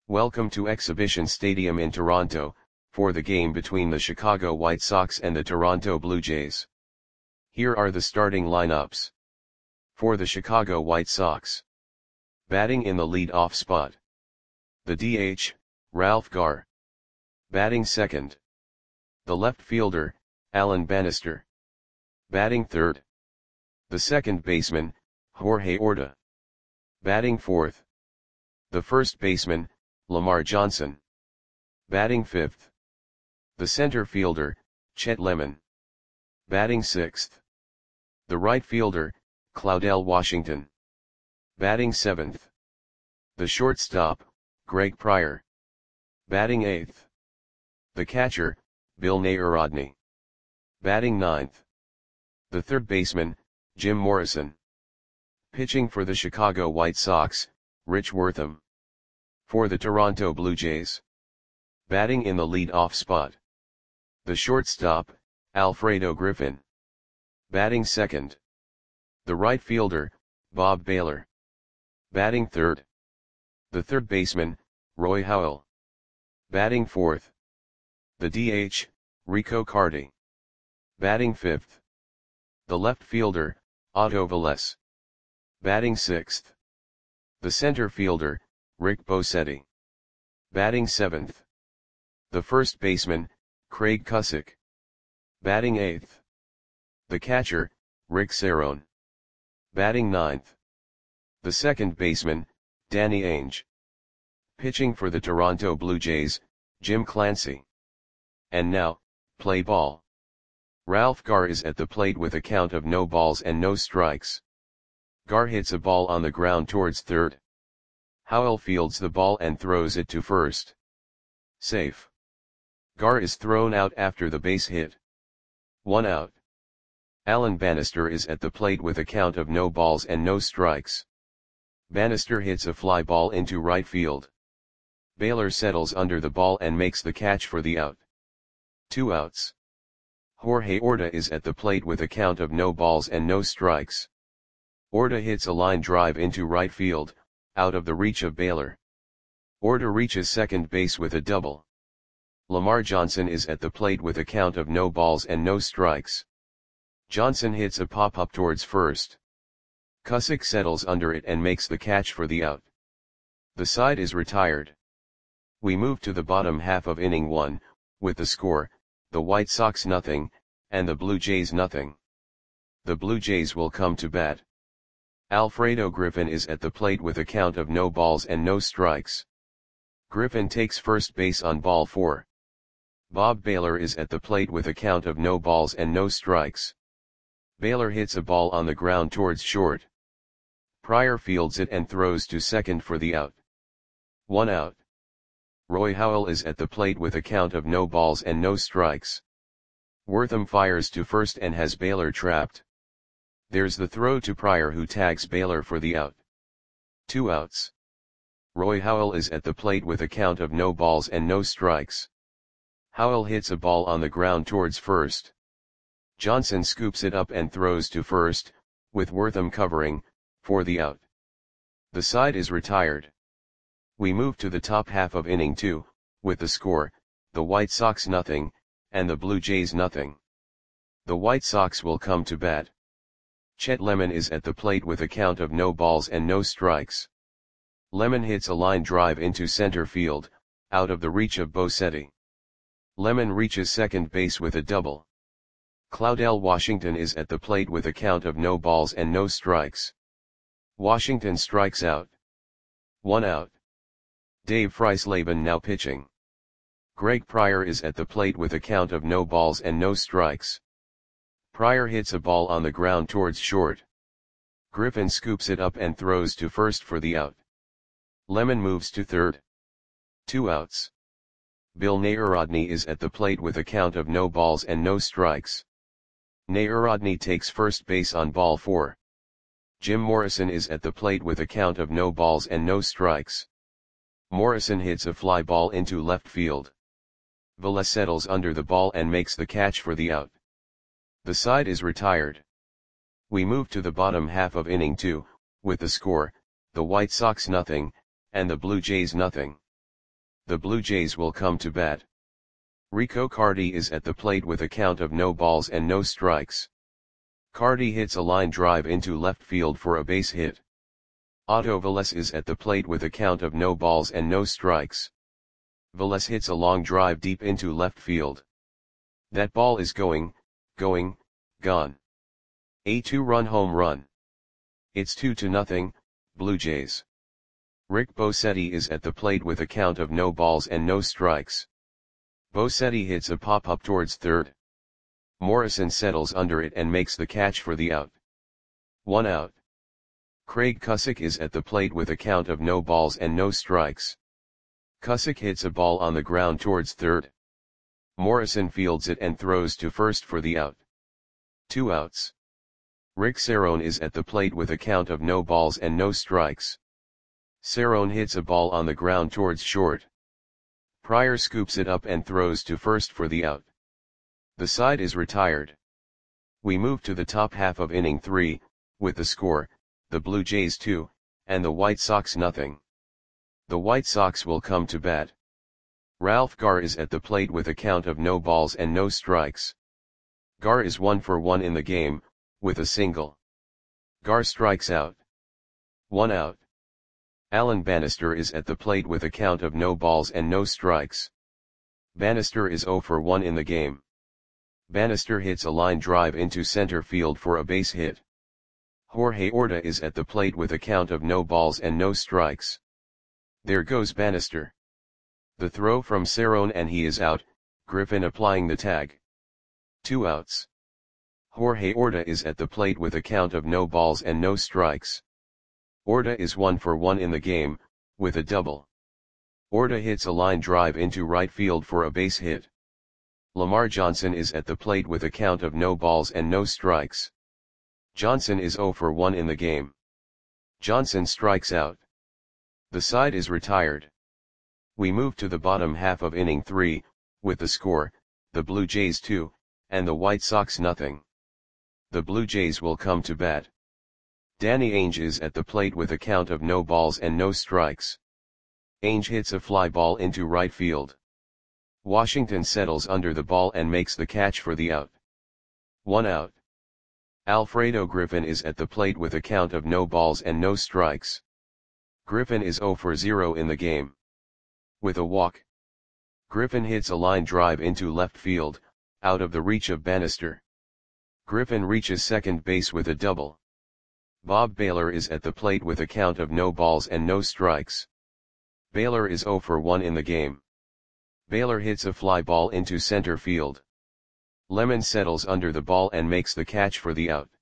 Welcome to Exhibition Stadium in Toronto, for the game between the Chicago White Sox and the Toronto Blue Jays. Here are the starting lineups. For the Chicago White Sox. Batting in the lead-off spot. The DH, Ralph Garr. Batting second. The left fielder, Alan Bannister. Batting third. The second baseman, Jorge Orta. Batting fourth. The first baseman, Lamar Johnson. Batting fifth. The center fielder, Chet Lemon. Batting sixth. The right fielder, Claudell Washington. Batting seventh. The shortstop, Greg Pryor. Batting eighth. The catcher, Bill Narodny. Batting ninth. The third baseman, Jim Morrison. Pitching for the Chicago White Sox, Rich Wortham. For the Toronto Blue Jays. Batting in the lead-off spot. The shortstop, Alfredo Griffin. Batting second. The right fielder, Bob Baylor. Batting third. The third baseman, Roy Howell. Batting fourth. The DH, Rico Carty. Batting fifth. The left fielder, Otto Velez. Batting sixth. The center fielder, Rick Bosetti. Batting seventh. The first baseman, Craig Cusick. Batting eighth. The catcher, Rick Cerone. Batting ninth. The second baseman, Danny Ainge. Pitching for the Toronto Blue Jays, Jim Clancy. And now, play ball. Ralph Garr is at the plate with a count of no balls and no strikes. Garr hits a ball on the ground towards third. Howell fields the ball and throws it to first. Safe. Garr is thrown out after the base hit. 1 out. Alan Bannister is at the plate with a count of no balls and no strikes. Bannister hits a fly ball into right field. Baylor settles under the ball and makes the catch for the out. 2 outs. Jorge Orta is at the plate with a count of no balls and no strikes. Orta hits a line drive into right field, out of the reach of Baylor. Orta reaches second base with a double. Lamar Johnson is at the plate with a count of no balls and no strikes. Johnson hits a pop-up towards first. Cusick settles under it and makes the catch for the out. The side is retired. We move to the bottom half of inning 1, with the score, the White Sox 0, and the Blue Jays 0. The Blue Jays will come to bat. Alfredo Griffin is at the plate with a count of no balls and no strikes. Griffin takes first base on ball 4. Bob Baylor is at the plate with a count of no balls and no strikes. Baylor hits a ball on the ground towards short. Pryor fields it and throws to second for the out. 1 out. Roy Howell is at the plate with a count of no balls and no strikes. Wortham fires to first and has Baylor trapped. There's the throw to Pryor, who tags Baylor for the out. 2 outs. Roy Howell is at the plate with a count of no balls and no strikes. Howell hits a ball on the ground towards first. Johnson scoops it up and throws to first, with Wortham covering, for the out. The side is retired. We move to the top half of inning 2, with the score, the White Sox 0, and the Blue Jays 0. The White Sox will come to bat. Chet Lemon is at the plate with a count of no balls and no strikes. Lemon hits a line drive into center field, out of the reach of Bosetti. Lemon reaches second base with a double. Claudell Washington is at the plate with a count of no balls and no strikes. Washington strikes out. 1 out. Dave Freisleben now pitching. Greg Pryor is at the plate with a count of no balls and no strikes. Pryor hits a ball on the ground towards short. Griffin scoops it up and throws to first for the out. Lemon moves to third. 2 outs. Bill Narodny is at the plate with a count of no balls and no strikes. Narodny takes first base on ball 4. Jim Morrison is at the plate with a count of no balls and no strikes. Morrison hits a fly ball into left field. Velez settles under the ball and makes the catch for the out. The side is retired. We move to the bottom half of inning 2, with the score, the White Sox 0, and the Blue Jays 0. The Blue Jays will come to bat. Rico Carty is at the plate with a count of no balls and no strikes. Carty hits a line drive into left field for a base hit. Otto Velez is at the plate with a count of no balls and no strikes. Velez hits a long drive deep into left field. That ball is going, gone. A 2-run home run. It's 2-0, Blue Jays. Rick Bosetti is at the plate with a count of no balls and no strikes. Bosetti hits a pop-up towards third. Morrison settles under it and makes the catch for the out. 1 out. Craig Cusick is at the plate with a count of no balls and no strikes. Cusick hits a ball on the ground towards third. Morrison fields it and throws to first for the out. 2 outs. Rick Cerone is at the plate with a count of no balls and no strikes. Cerone hits a ball on the ground towards short. Pryor scoops it up and throws to first for the out. The side is retired. We move to the top half of inning 3, with the score, the Blue Jays 2, and the White Sox nothing. The White Sox will come to bat. Ralph Garr is at the plate with a count of no balls and no strikes. Garr is 1 for 1 in the game, with a single. Garr strikes out. 1 out. Alan Bannister is at the plate with a count of no balls and no strikes. Bannister is 0 for 1 in the game. Bannister hits a line drive into center field for a base hit. Jorge Orta is at the plate with a count of no balls and no strikes. There goes Bannister. The throw from Cerone and he is out, Griffin applying the tag. 2 outs. Jorge Orta is at the plate with a count of no balls and no strikes. Orta is 1 for 1 in the game, with a double. Orta hits a line drive into right field for a base hit. Lamar Johnson is at the plate with a count of no balls and no strikes. Johnson is 0 for 1 in the game. Johnson strikes out. The side is retired. We move to the bottom half of inning 3, with the score, the Blue Jays 2, and the White Sox nothing. The Blue Jays will come to bat. Danny Ainge is at the plate with a count of no balls and no strikes. Ainge hits a fly ball into right field. Washington settles under the ball and makes the catch for the out. 1 out. Alfredo Griffin is at the plate with a count of no balls and no strikes. Griffin is 0 for 0 in the game. With a walk. Griffin hits a line drive into left field, out of the reach of Bannister. Griffin reaches second base with a double. Bob Baylor is at the plate with a count of no balls and no strikes. Baylor is 0 for 1 in the game. Baylor hits a fly ball into center field. Lemon settles under the ball and makes the catch for the out.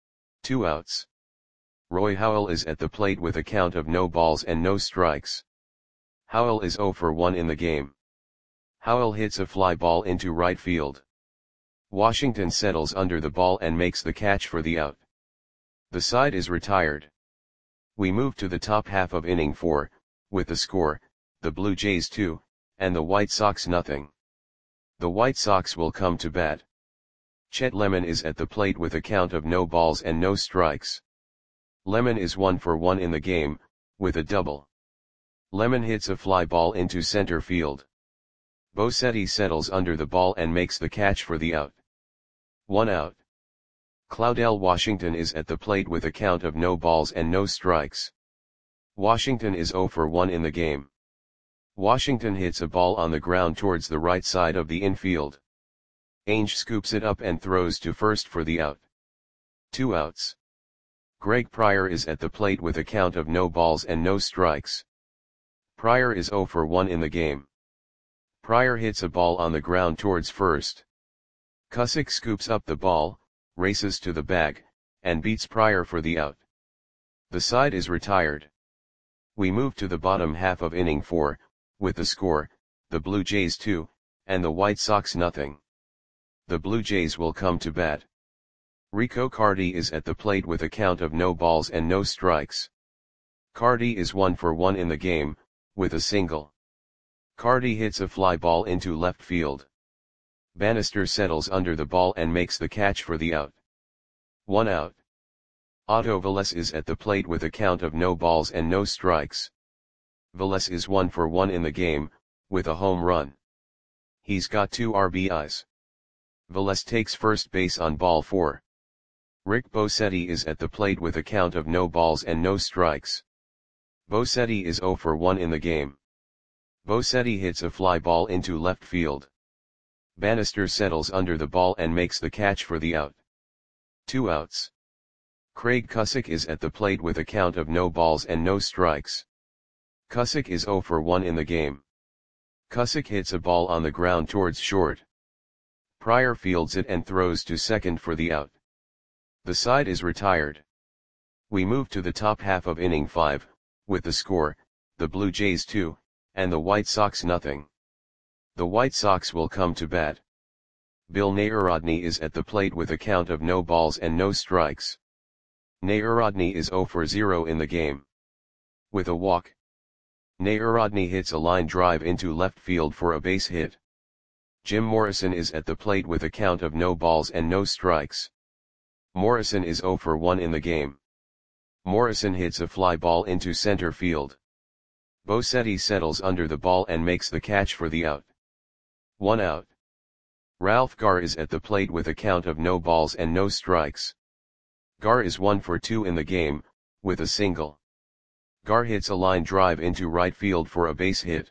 2 outs. Roy Howell is at the plate with a count of no balls and no strikes. Howell is 0 for 1 in the game. Howell hits a fly ball into right field. Washington settles under the ball and makes the catch for the out. The side is retired. We move to the top half of inning 4, with the score, the Blue Jays 2, and the White Sox nothing. The White Sox will come to bat. Chet Lemon is at the plate with a count of no balls and no strikes. Lemon is 1 for 1 in the game, with a double. Lemon hits a fly ball into center field. Bosetti settles under the ball and makes the catch for the out. 1 out. Claudell Washington is at the plate with a count of no balls and no strikes. Washington is 0 for 1 in the game. Washington hits a ball on the ground towards the right side of the infield. Ainge scoops it up and throws to first for the out. 2 outs. Greg Pryor is at the plate with a count of no balls and no strikes. Pryor is 0 for 1 in the game. Pryor hits a ball on the ground towards first. Cusick scoops up the ball, races to the bag, and beats Pryor for the out. The side is retired. We move to the bottom half of inning 4, with the score, the Blue Jays 2, and the White Sox nothing. The Blue Jays will come to bat. Rico Carty is at the plate with a count of no balls and no strikes. Carty is 1 for 1 in the game, with a single. Carty hits a fly ball into left field. Bannister settles under the ball and makes the catch for the out. 1 out. Otto Velez is at the plate with a count of no balls and no strikes. Velez is 1 for 1 in the game, with a home run. He's got 2 RBIs. Velez takes first base on ball 4. Rick Bosetti is at the plate with a count of no balls and no strikes. Bosetti is 0 for 1 in the game. Bosetti hits a fly ball into left field. Bannister settles under the ball and makes the catch for the out. 2 outs. Craig Cusick is at the plate with a count of no balls and no strikes. Cusick is 0 for 1 in the game. Cusick hits a ball on the ground towards short. Pryor fields it and throws to second for the out. The side is retired. We move to the top half of inning 5, with the score, the Blue Jays 2, and the White Sox nothing. The White Sox will come to bat. Bill Narodny is at the plate with a count of no balls and no strikes. Narodny is 0 for 0 in the game. With a walk, Narodny hits a line drive into left field for a base hit. Jim Morrison is at the plate with a count of no balls and no strikes. Morrison is 0 for 1 in the game. Morrison hits a fly ball into center field. Bosetti settles under the ball and makes the catch for the out. 1 out. Ralph Garr is at the plate with a count of no balls and no strikes. Garr is 1 for 2 in the game, with a single. Garr hits a line drive into right field for a base hit.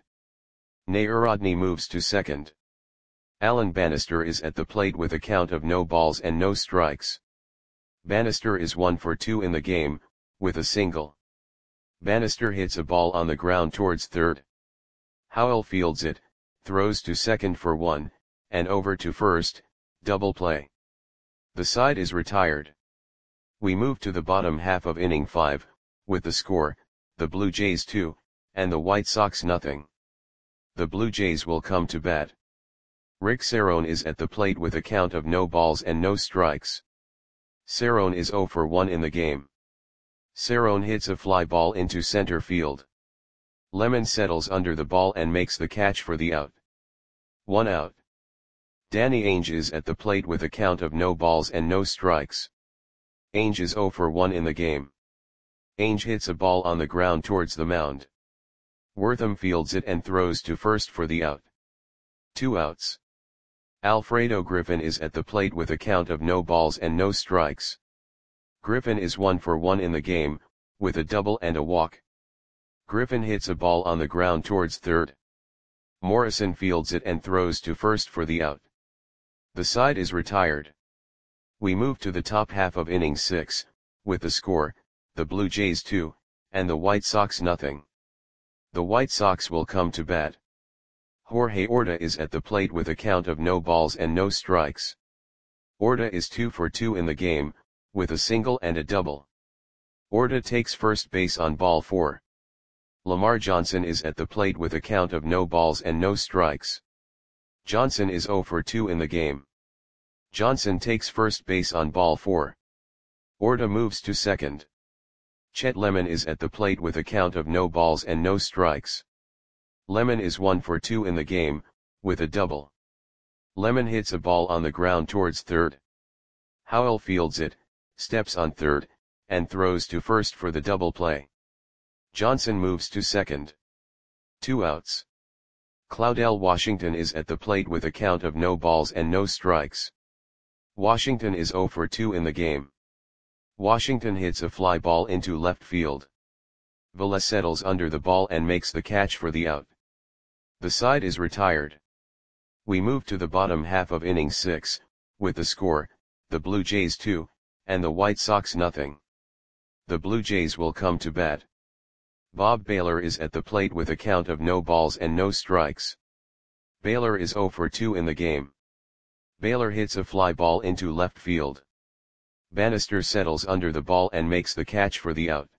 Narodny moves to second. Alan Bannister is at the plate with a count of no balls and no strikes. Bannister is 1 for 2 in the game, with a single. Bannister hits a ball on the ground towards third. Howell fields it, throws to second for 1, and over to first, double play. The side is retired. We move to the bottom half of inning 5, with the score, the Blue Jays 2, and the White Sox nothing. The Blue Jays will come to bat. Rick Cerone is at the plate with a count of no balls and no strikes. Cerone is 0 for 1 in the game. Cerone hits a fly ball into center field. Lemon settles under the ball and makes the catch for the out. 1 out. Danny Ainge is at the plate with a count of no balls and no strikes. Ainge is 0 for 1 in the game. Ainge hits a ball on the ground towards the mound. Wortham fields it and throws to first for the out. 2 outs. Alfredo Griffin is at the plate with a count of no balls and no strikes. Griffin is 1 for 1 in the game, with a double and a walk. Griffin hits a ball on the ground towards third. Morrison fields it and throws to first for the out. The side is retired. We move to the top half of inning 6, with the score, the Blue Jays 2, and the White Sox nothing. The White Sox will come to bat. Jorge Orta is at the plate with a count of no balls and no strikes. Orta is 2 for 2 in the game, with a single and a double. Orta takes first base on ball 4. Lamar Johnson is at the plate with a count of no balls and no strikes. Johnson is 0 for 2 in the game. Johnson takes first base on ball 4. Orta moves to second. Chet Lemon is at the plate with a count of no balls and no strikes. Lemon is 1 for 2 in the game, with a double. Lemon hits a ball on the ground towards third. Howell fields it, steps on third, and throws to first for the double play. Johnson moves to second. 2 outs. Claudell Washington is at the plate with a count of no balls and no strikes. Washington is 0 for 2 in the game. Washington hits a fly ball into left field. Velez settles under the ball and makes the catch for the out. The side is retired. We move to the bottom half of inning 6, with the score, the Blue Jays 2, and the White Sox nothing. The Blue Jays will come to bat. Bob Baylor is at the plate with a count of no balls and no strikes. Baylor is 0 for 2 in the game. Baylor hits a fly ball into left field. Bannister settles under the ball and makes the catch for the out.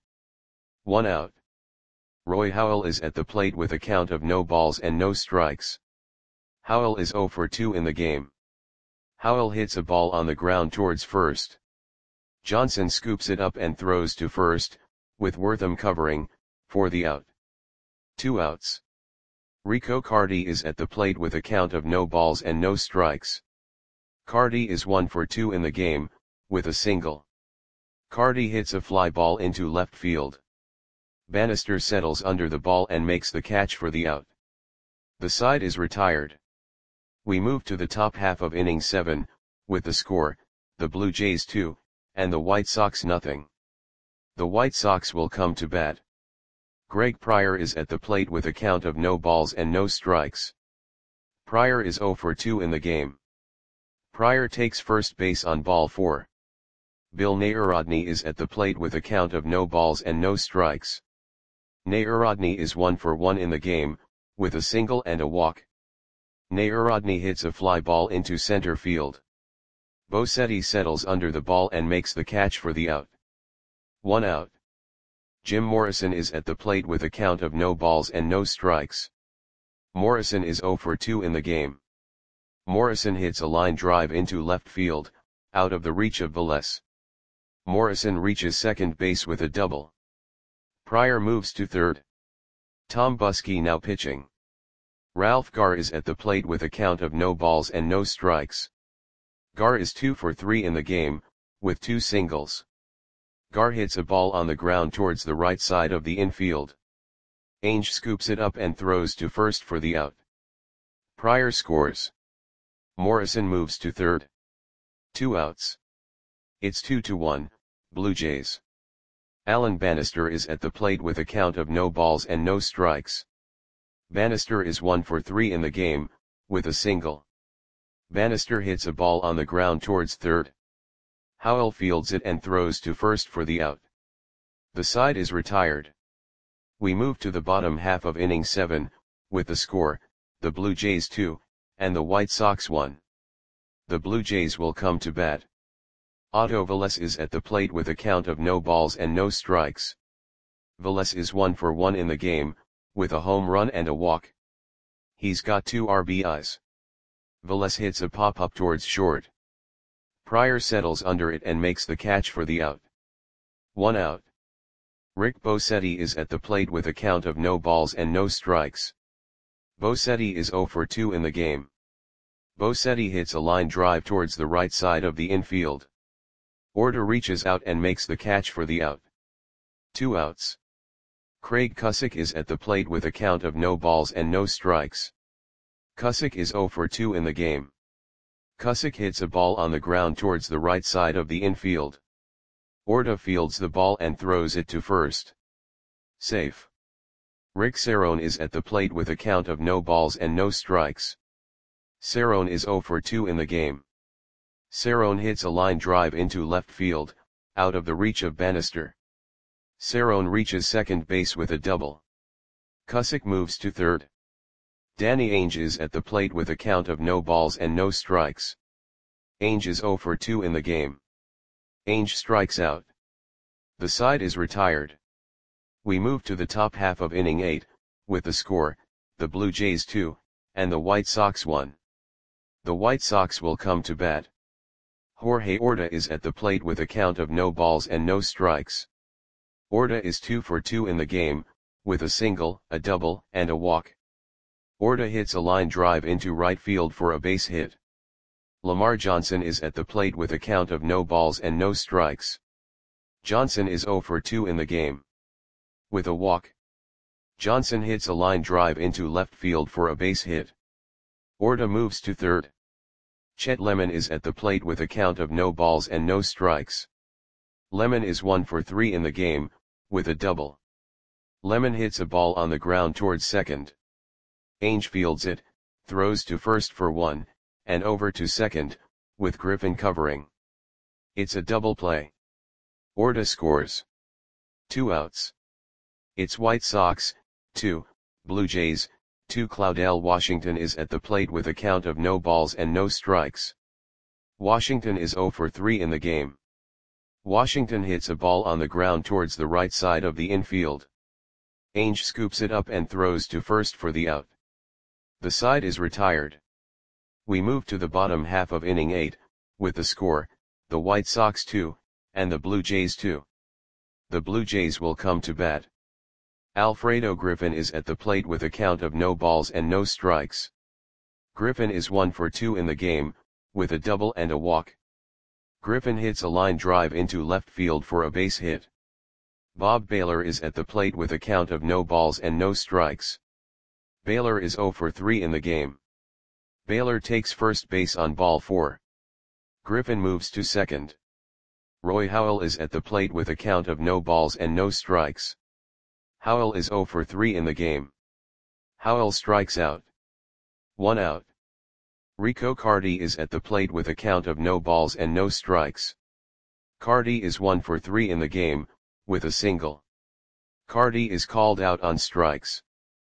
1 out. Roy Howell is at the plate with a count of no balls and no strikes. Howell is 0 for 2 in the game. Howell hits a ball on the ground towards first. Johnson scoops it up and throws to first, with Wortham covering, for the out. 2 outs. Rico Carty is at the plate with a count of no balls and no strikes. Carty is 1 for 2 in the game, with a single. Carty hits a fly ball into left field. Bannister settles under the ball and makes the catch for the out. The side is retired. We move to the top half of inning 7, with the score, the Blue Jays 2, and the White Sox nothing. The White Sox will come to bat. Greg Pryor is at the plate with a count of no balls and no strikes. Pryor is 0 for 2 in the game. Pryor takes first base on ball 4. Bill Nayarodny is at the plate with a count of no balls and no strikes. Nayarodny is 1 for 1 in the game, with a single and a walk. Nayarodny hits a fly ball into center field. Bosetti settles under the ball and makes the catch for the out. 1 out. Jim Morrison is at the plate with a count of no balls and no strikes. Morrison is 0 for 2 in the game. Morrison hits a line drive into left field, out of the reach of Velez. Morrison reaches second base with a double. Pryor moves to third. Tom Buskey now pitching. Ralph Garr is at the plate with a count of no balls and no strikes. Garr is 2 for 3 in the game, with 2 singles. Garr hits a ball on the ground towards the right side of the infield. Ainge scoops it up and throws to first for the out. Pryor scores. Morrison moves to third. 2 outs. It's 2-1, Blue Jays. Alan Bannister is at the plate with a count of no balls and no strikes. Bannister is 1 for 3 in the game, with a single. Bannister hits a ball on the ground towards third. Howell fields it and throws to first for the out. The side is retired. We move to the bottom half of inning 7, with the score, the Blue Jays 2, and the White Sox 1. The Blue Jays will come to bat. Otto Velez is at the plate with a count of no balls and no strikes. Velez is 1 for 1 in the game, with a home run and a walk. He's got 2 RBIs. Velez hits a pop-up towards short. Pryor settles under it and makes the catch for the out. 1 out. Rick Bosetti is at the plate with a count of no balls and no strikes. Bosetti is 0 for 2 in the game. Bosetti hits a line drive towards the right side of the infield. Order reaches out and makes the catch for the out. 2 outs. Craig Cusick is at the plate with a count of no balls and no strikes. Cusick is 0 for 2 in the game. Cusick hits a ball on the ground towards the right side of the infield. Orta fields the ball and throws it to first. Safe. Rick Cerrone is at the plate with a count of no balls and no strikes. Cerrone is 0 for 2 in the game. Cerrone hits a line drive into left field, out of the reach of Bannister. Cerrone reaches second base with a double. Cusick moves to third. Danny Ainge is at the plate with a count of no balls and no strikes. Ainge is 0 for 2 in the game. Ainge strikes out. The side is retired. We move to the top half of inning 8, with the score, the Blue Jays 2, and the White Sox 1. The White Sox will come to bat. Jorge Orta is at the plate with a count of no balls and no strikes. Orta is 2 for 2 in the game, with a single, a double, and a walk. Orta hits a line drive into right field for a base hit. Lamar Johnson is at the plate with a count of no balls and no strikes. Johnson is 0 for 2 in the game. With a walk. Johnson hits a line drive into left field for a base hit. Orta moves to third. Chet Lemon is at the plate with a count of no balls and no strikes. Lemon is 1 for 3 in the game, with a double. Lemon hits a ball on the ground towards second. Ainge fields it, throws to first for 1, and over to second, with Griffin covering. It's a double play. Orta scores. 2 outs. It's White Sox, 2, Blue Jays, 2. Claudell Washington is at the plate with a count of no balls and no strikes. Washington is 0 for 3 in the game. Washington hits a ball on the ground towards the right side of the infield. Ainge scoops it up and throws to first for the out. The side is retired. We move to the bottom half of inning 8, with the score, the White Sox 2, and the Blue Jays 2. The Blue Jays will come to bat. Alfredo Griffin is at the plate with a count of no balls and no strikes. Griffin is 1 for 2 in the game, with a double and a walk. Griffin hits a line drive into left field for a base hit. Bob Baylor is at the plate with a count of no balls and no strikes. Baylor is 0 for 3 in the game. Baylor takes first base on ball 4. Griffin moves to second. Roy Howell is at the plate with a count of no balls and no strikes. Howell is 0 for 3 in the game. Howell strikes out. 1 out. Rico Carty is at the plate with a count of no balls and no strikes. Carty is 1 for 3 in the game, with a single. Carty is called out on strikes.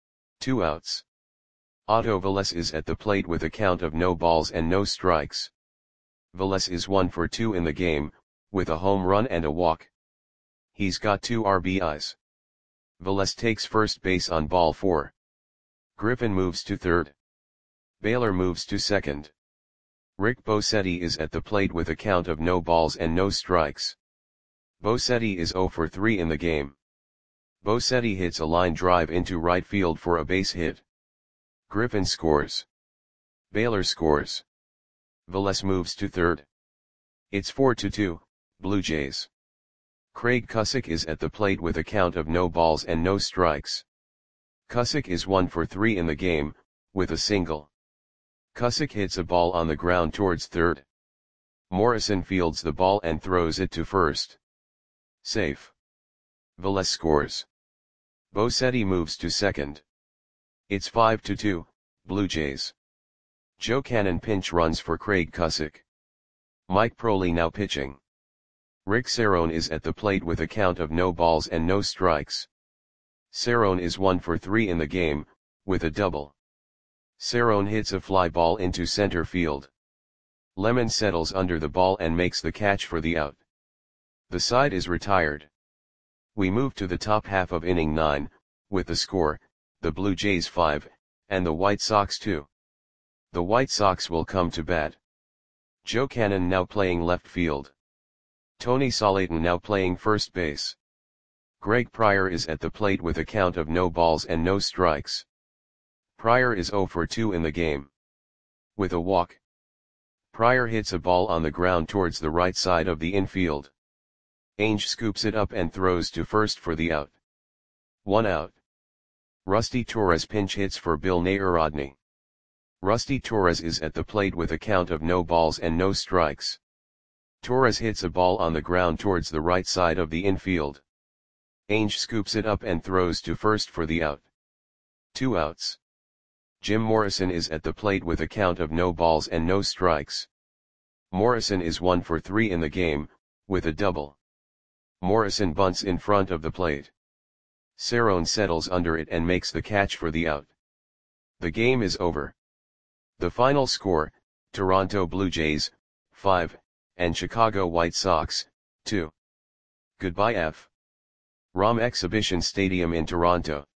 2 outs. Otto Velez is at the plate with a count of no balls and no strikes. Velez is 1 for 2 in the game, with a home run and a walk. He's got 2 RBIs. Velez takes first base on ball 4. Griffin moves to third. Baylor moves to second. Rick Bosetti is at the plate with a count of no balls and no strikes. Bosetti is 0 for 3 in the game. Bosetti hits a line drive into right field for a base hit. Griffin scores. Baylor scores. Velez moves to third. It's 4-2, Blue Jays. Craig Cusick is at the plate with a count of no balls and no strikes. Cusick is 1 for 3 in the game, with a single. Cusick hits a ball on the ground towards third. Morrison fields the ball and throws it to first. Safe. Velez scores. Bosetti moves to second. It's 5-2, Blue Jays. Joe Cannon pinch runs for Craig Cusick. Mike Proley now pitching. Rick Cerrone is at the plate with a count of no balls and no strikes. Cerrone is 1 for 3 in the game, with a double. Cerrone hits a fly ball into center field. Lemon settles under the ball and makes the catch for the out. The side is retired. We move to the top half of inning 9, with the score, the Blue Jays 5, and the White Sox 2. The White Sox will come to bat. Joe Cannon now playing left field. Tony Salatin now playing first base. Greg Pryor is at the plate with a count of no balls and no strikes. Pryor is 0 for 2 in the game. With a walk. Pryor hits a ball on the ground towards the right side of the infield. Ainge scoops it up and throws to first for the out. 1 out. Rusty Torres pinch hits for Bill Nair-Rodney. Rusty Torres is at the plate with a count of no balls and no strikes. Torres hits a ball on the ground towards the right side of the infield. Ainge scoops it up and throws to first for the out. 2 outs. Jim Morrison is at the plate with a count of no balls and no strikes. Morrison is 1 for 3 in the game, with a double. Morrison bunts in front of the plate. Cerrone settles under it and makes the catch for the out. The game is over. The final score, Toronto Blue Jays, 5, and Chicago White Sox, 2. Goodbye F. Rom Exhibition Stadium in Toronto.